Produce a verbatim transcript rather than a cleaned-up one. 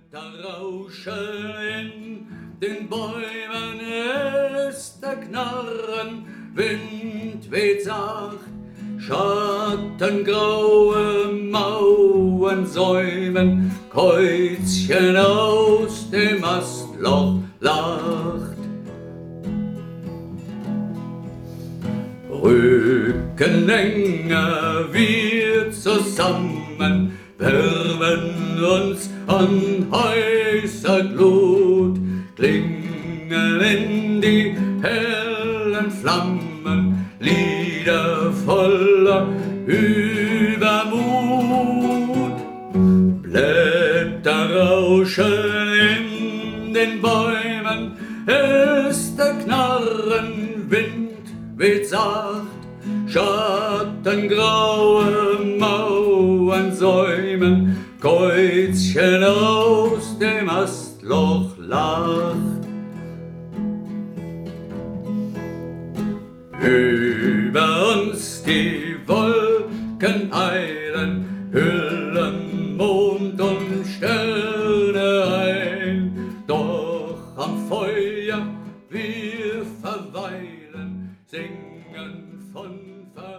Blätter rauschen in den Bäumen, ist der Knarren, Wind weht sacht, schattengraue Mauern säumen, Käuzchen aus dem Astloch lacht. Rücken enger wir zusammen, wärmen uns an heißer Glut, klingen in die hellen Flammen, Lieder voller Übermut. Blätter rauschen in den Bäumen, ist der Knarren, Wind weht sacht, schattengraue Mauern säumen, Käuzchen aus dem Astloch lacht. Über uns die Wolken eilen, hüllen Mond und Sterne ein, doch am Feuer wir verweilen, singen von Ver